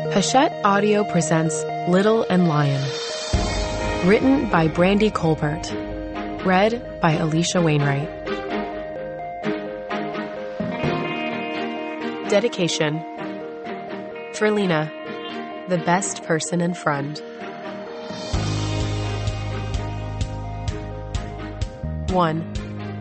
Hachette Audio presents Little and Lion. Written by Brandy Colbert. Read by Alicia Wainwright. Dedication. For Lena, the best person and friend. 1.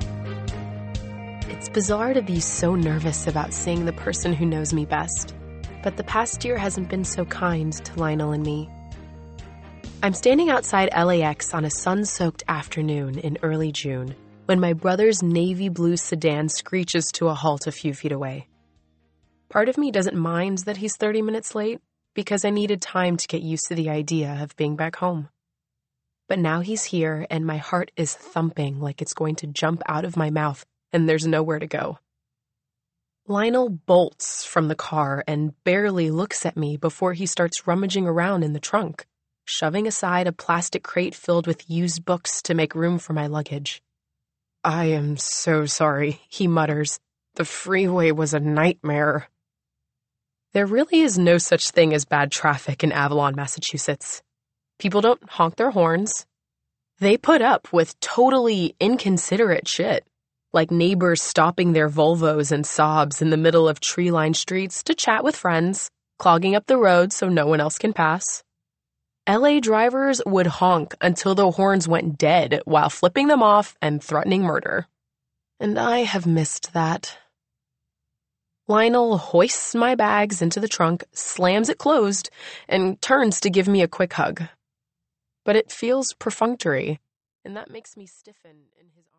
It's bizarre to be so nervous about seeing the person who knows me best, but the past year hasn't been so kind to Lionel and me. I'm standing outside LAX on a sun-soaked afternoon in early June when my brother's navy blue sedan screeches to a halt a few feet away. Part of me doesn't mind that he's 30 minutes late because I needed time to get used to the idea of being back home. But now he's here and my heart is thumping like it's going to jump out of my mouth and there's nowhere to go. Lionel bolts from the car and barely looks at me before he starts rummaging around in the trunk, shoving aside a plastic crate filled with used books to make room for my luggage. "I am so sorry," he mutters. "The freeway was a nightmare." There really is no such thing as bad traffic in Avalon, Massachusetts. People don't honk their horns. They put up with totally inconsiderate shit, like neighbors stopping their Volvos and Saabs in the middle of tree-lined streets to chat with friends, clogging up the road so no one else can pass. LA drivers would honk until the horns went dead while flipping them off and threatening murder. And I have missed that. Lionel hoists my bags into the trunk, slams it closed, and turns to give me a quick hug. But it feels perfunctory, and that makes me stiffen in his arms.